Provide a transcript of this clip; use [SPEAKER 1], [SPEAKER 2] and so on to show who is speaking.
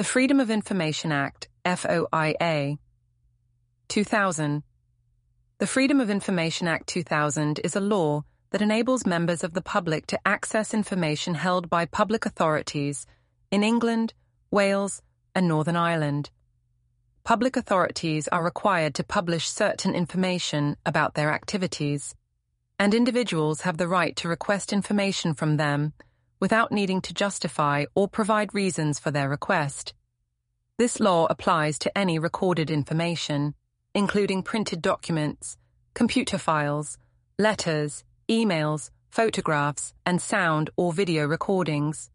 [SPEAKER 1] The Freedom of Information Act, FOIA, 2000. The Freedom of Information Act 2000 is a law that enables members of the public to access information held by public authorities in England, Wales, and Northern Ireland. Public authorities are required to publish certain information about their activities, and individuals have the right to request information from them without needing to justify or provide reasons for their request. This law applies to any recorded information, including printed documents, computer files, letters, emails, photographs, and sound or video recordings.